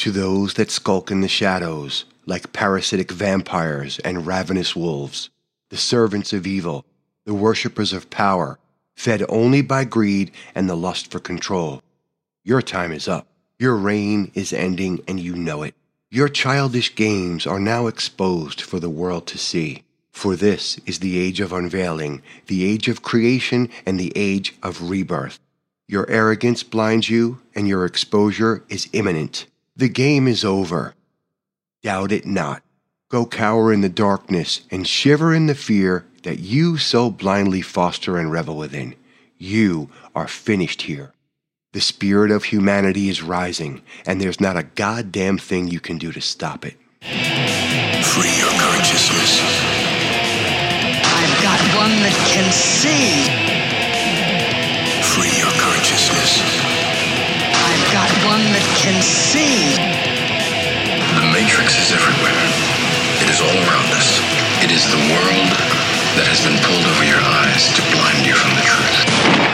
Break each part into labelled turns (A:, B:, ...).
A: To those that skulk in the shadows, like parasitic vampires and ravenous wolves, the servants of evil, the worshippers of power, fed only by greed and the lust for control. Your time is up. Your reign is ending, and you know it. Your childish games are now exposed for the world to see. For this is the age of unveiling, the age of creation, and the age of rebirth. Your arrogance blinds you, and your exposure is imminent. The game is over. Doubt it not. Go cower in the darkness and shiver in the fear that you so blindly foster and revel within. You are finished here. The spirit of humanity is rising, and there's not a goddamn thing you can do to stop it.
B: Free your consciousness.
C: I've got one that can see.
B: Free your consciousness.
C: I've got one that can see.
B: The Matrix is everywhere. It is all around us. It is the world that has been pulled over your eyes to blind you from the truth.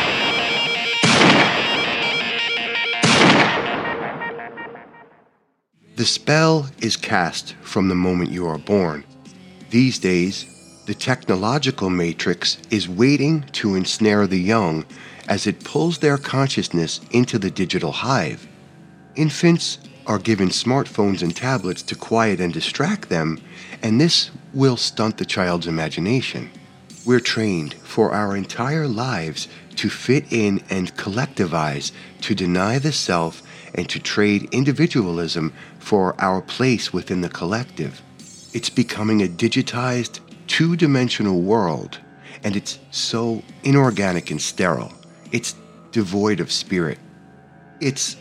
A: The spell is cast from the moment you are born. These days, the technological matrix is waiting to ensnare the young as it pulls their consciousness into the digital hive. Infants are given smartphones and tablets to quiet and distract them, and this will stunt the child's imagination. We're trained for our entire lives to fit in and collectivize, to deny the self, and to trade individualism for our place within the collective. It's becoming a digitized, two-dimensional world, and it's so inorganic and sterile. It's devoid of spirit. It's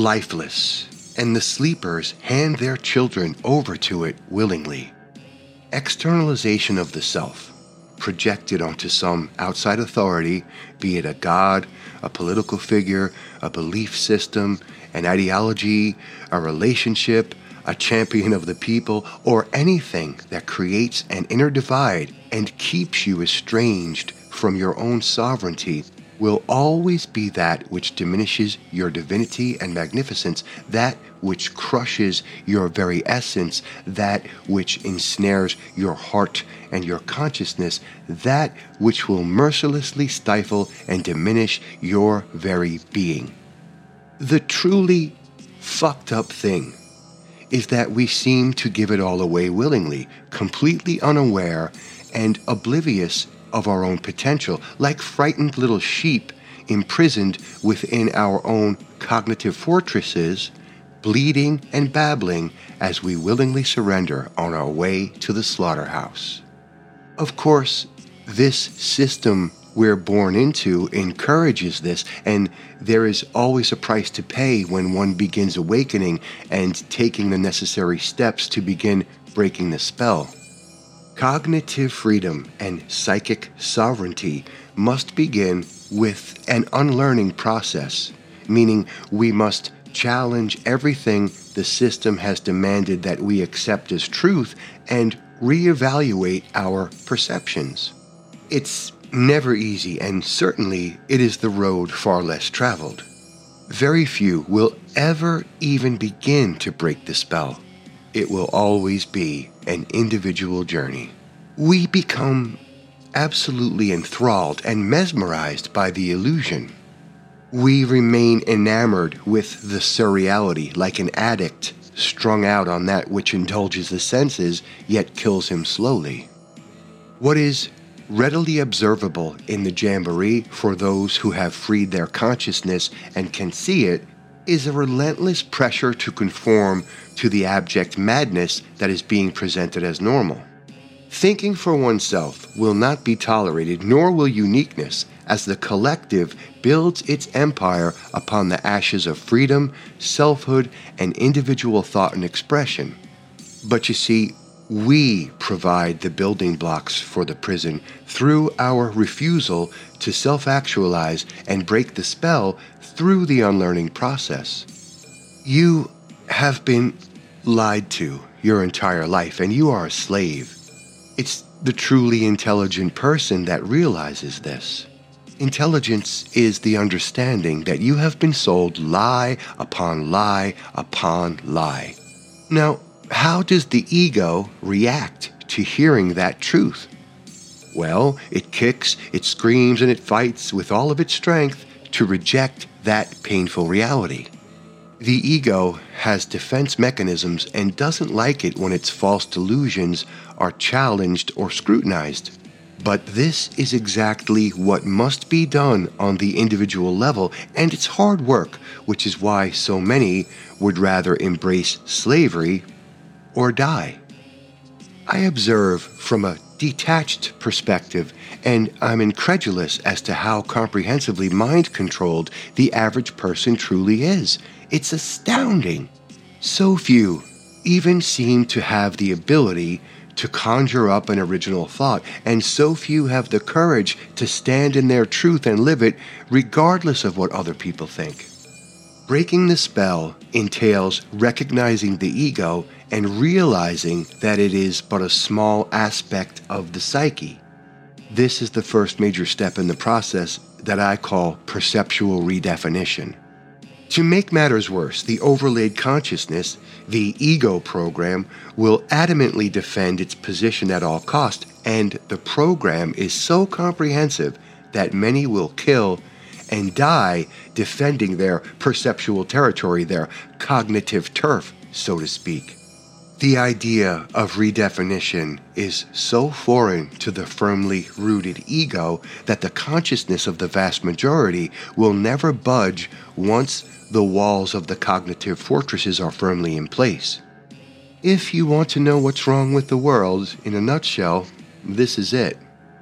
A: lifeless, and the sleepers hand their children over to it willingly. Externalization of the self, projected onto some outside authority, be it a god, a political figure, a belief system, an ideology, a relationship, a champion of the people, or anything that creates an inner divide and keeps you estranged from your own sovereignty, will always be that which diminishes your divinity and magnificence, that which crushes your very essence, that which ensnares your heart and your consciousness, that which will mercilessly stifle and diminish your very being. The truly fucked up thing is that we seem to give it all away willingly, completely unaware and oblivious of our own potential, like frightened little sheep imprisoned within our own cognitive fortresses, bleeding and babbling as we willingly surrender on our way to the slaughterhouse. Of course, this system we're born into encourages this, and there is always a price to pay when one begins awakening and taking the necessary steps to begin breaking the spell. Cognitive freedom and psychic sovereignty must begin with an unlearning process, meaning we must challenge everything the system has demanded that we accept as truth and reevaluate our perceptions. It's never easy, and certainly it is the road far less traveled. Very few will ever even begin to break the spell. It will always be an individual journey. We become absolutely enthralled and mesmerized by the illusion. We remain enamored with the surreality, like an addict strung out on that which indulges the senses, yet kills him slowly. What is readily observable in the jamboree for those who have freed their consciousness and can see it is a relentless pressure to conform to the abject madness that is being presented as normal. Thinking for oneself will not be tolerated, nor will uniqueness, as the collective builds its empire upon the ashes of freedom, selfhood, and individual thought and expression. But you see, we provide the building blocks for the prison through our refusal to self-actualize and break the spell through the unlearning process. You have been lied to your entire life, and you are a slave. It's the truly intelligent person that realizes this. Intelligence is the understanding that you have been sold lie upon lie upon lie. Now, how does the ego react to hearing that truth? Well, it kicks, it screams, and it fights with all of its strength to reject that painful reality. The ego has defense mechanisms and doesn't like it when its false delusions are challenged or scrutinized. But this is exactly what must be done on the individual level, and it's hard work, which is why so many would rather embrace slavery or die. I observe from a detached perspective, and I'm incredulous as to how comprehensively mind-controlled the average person truly is. It's astounding. So few even seem to have the ability to conjure up an original thought, and so few have the courage to stand in their truth and live it regardless of what other people think. Breaking the spell entails recognizing the ego and realizing that it is but a small aspect of the psyche. This is the first major step in the process that I call perceptual redefinition. To make matters worse, the overlaid consciousness, the ego program, will adamantly defend its position at all cost, and the program is so comprehensive that many will kill and die defending their perceptual territory, their cognitive turf, so to speak. The idea of redefinition is so foreign to the firmly rooted ego that the consciousness of the vast majority will never budge once the walls of the cognitive fortresses are firmly in place. If you want to know what's wrong with the world, in a nutshell, this is it.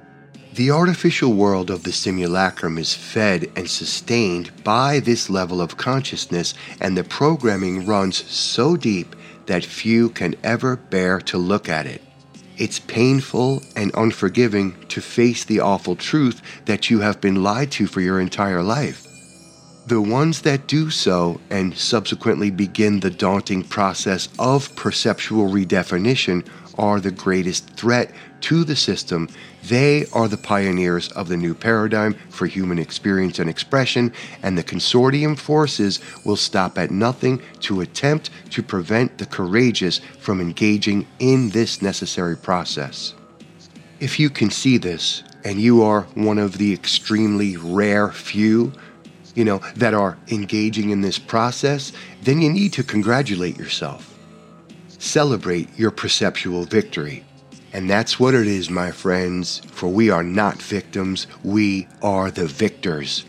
A: The artificial world of the simulacrum is fed and sustained by this level of consciousness, and the programming runs so deep that few can ever bear to look at it. It's painful and unforgiving to face the awful truth that you have been lied to for your entire life. The ones that do so and subsequently begin the daunting process of perceptual redefinition are the greatest threat to the system. They are the pioneers of the new paradigm for human experience and expression, and the consortium forces will stop at nothing to attempt to prevent the courageous from engaging in this necessary process. If you can see this, and you are one of the extremely rare few, that are engaging in this process, then you need to congratulate yourself. Celebrate your perceptual victory. And that's what it is, my friends, for we are not victims, we are the victors.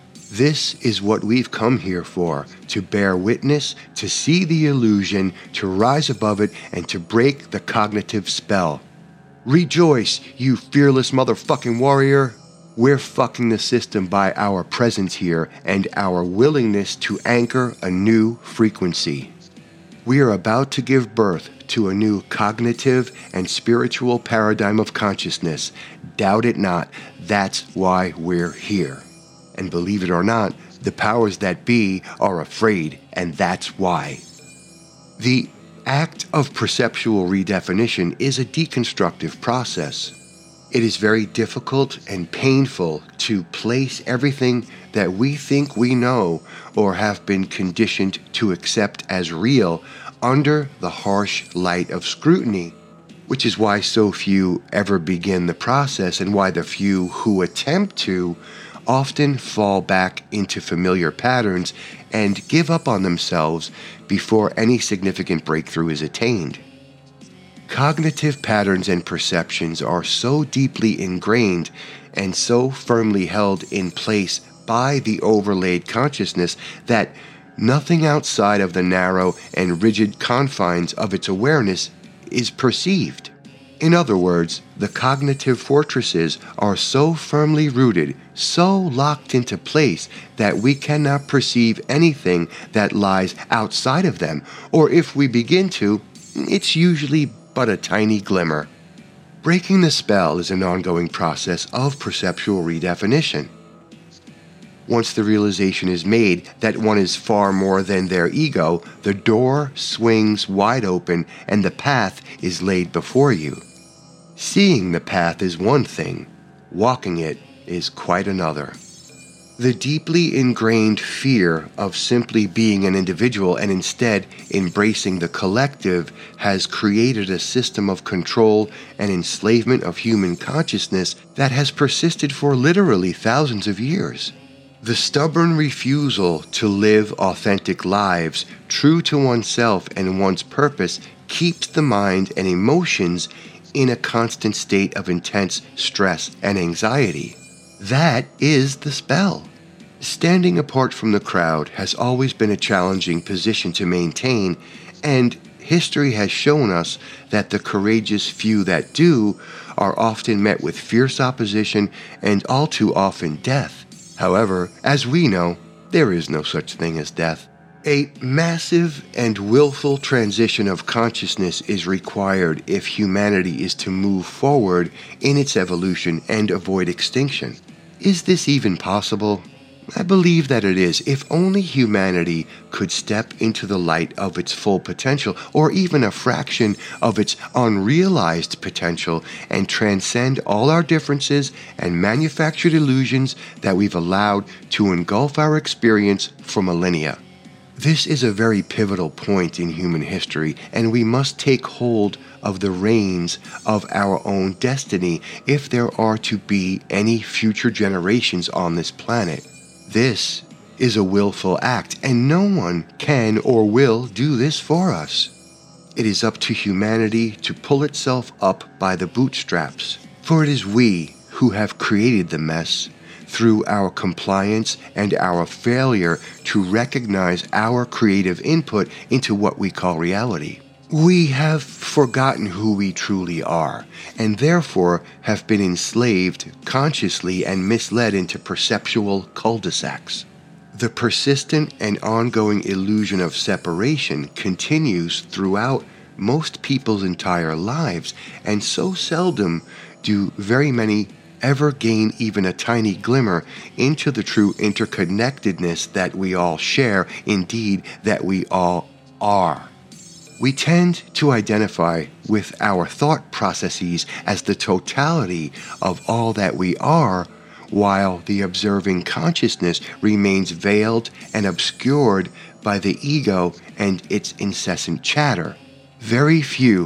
A: This is what we've come here for, to bear witness, to see the illusion, to rise above it, and to break the cognitive spell. Rejoice, you fearless motherfucking warrior. We're fucking the system by our presence here and our willingness to anchor a new frequency. We are about to give birth to a new cognitive and spiritual paradigm of consciousness. Doubt it not, that's why we're here. And believe it or not, the powers that be are afraid, and that's why. The act of perceptual redefinition is a deconstructive process. It is very difficult and painful to place everything that we think we know or have been conditioned to accept as real under the harsh light of scrutiny, which is why so few ever begin the process and why the few who attempt to often fall back into familiar patterns and give up on themselves before any significant breakthrough is attained. Cognitive patterns and perceptions are so deeply ingrained and so firmly held in place by the overlaid consciousness that nothing outside of the narrow and rigid confines of its awareness is perceived. In other words, the cognitive fortresses are so firmly rooted, so locked into place, that we cannot perceive anything that lies outside of them, or if we begin to, it's usually but a tiny glimmer. Breaking the spell is an ongoing process of perceptual redefinition. Once the realization is made that one is far more than their ego, the door swings wide open and the path is laid before you. Seeing the path is one thing, walking it is quite another. The deeply ingrained fear of simply being an individual and instead embracing the collective has created a system of control and enslavement of human consciousness that has persisted for literally thousands of years. The stubborn refusal to live authentic lives true to oneself and one's purpose keeps the mind and emotions in a constant state of intense stress and anxiety. That is the spell. Standing apart from the crowd has always been a challenging position to maintain, and history has shown us that the courageous few that do are often met with fierce opposition and all too often death. However, as we know, there is no such thing as death. A massive and willful transition of consciousness is required if humanity is to move forward in its evolution and avoid extinction. Is this even possible? I believe that it is, if only humanity could step into the light of its full potential, or even a fraction of its unrealized potential, and transcend all our differences and manufactured illusions that we've allowed to engulf our experience for millennia. This is a very pivotal point in human history, and we must take hold of the reins of our own destiny if there are to be any future generations on this planet. This is a willful act, and no one can or will do this for us. It is up to humanity to pull itself up by the bootstraps, for it is we who have created the mess through our compliance and our failure to recognize our creative input into what we call reality. We have forgotten who we truly are, and therefore have been enslaved consciously and misled into perceptual cul-de-sacs. The persistent and ongoing illusion of separation continues throughout most people's entire lives, and so seldom do very many ever gain even a tiny glimmer into the true interconnectedness that we all share, indeed that we all are. We tend to identify with our thought processes as the totality of all that we are, while the observing consciousness remains veiled and obscured by the ego and its incessant chatter. Very few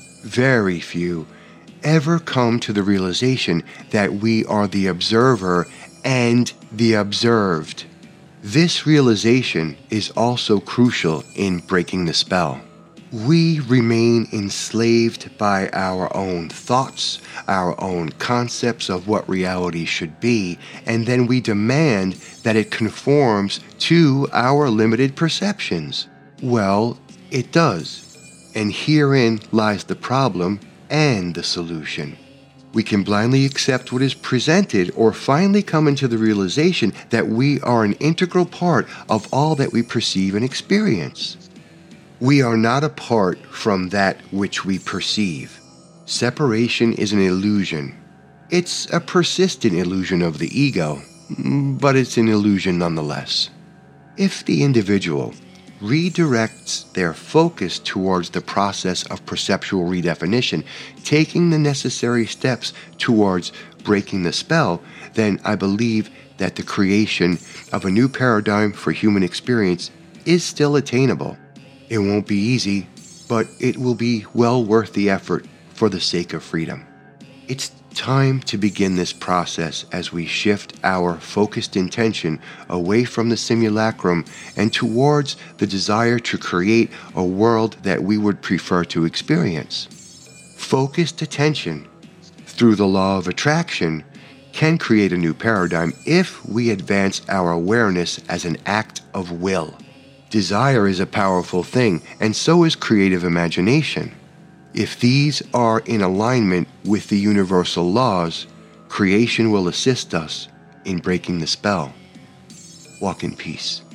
A: ever come to the realization that we are the observer and the observed. This realization is also crucial in breaking the spell. We remain enslaved by our own thoughts, our own concepts of what reality should be, and then we demand that it conforms to our limited perceptions. Well, it does, and herein lies the problem and the solution. We can blindly accept what is presented or finally come into the realization that we are an integral part of all that we perceive and experience. We are not apart from that which we perceive. Separation is an illusion. It's a persistent illusion of the ego, but it's an illusion nonetheless. If the individual redirects their focus towards the process of perceptual redefinition, taking the necessary steps towards breaking the spell, then I believe that the creation of a new paradigm for human experience is still attainable. It won't be easy, but it will be well worth the effort for the sake of freedom. It's time to begin this process as we shift our focused intention away from the simulacrum and towards the desire to create a world that we would prefer to experience. Focused attention, through the law of attraction, can create a new paradigm if we advance our awareness as an act of will. Desire is a powerful thing, and so is creative imagination. If these are in alignment with the universal laws, creation will assist us in breaking the spell. Walk in peace.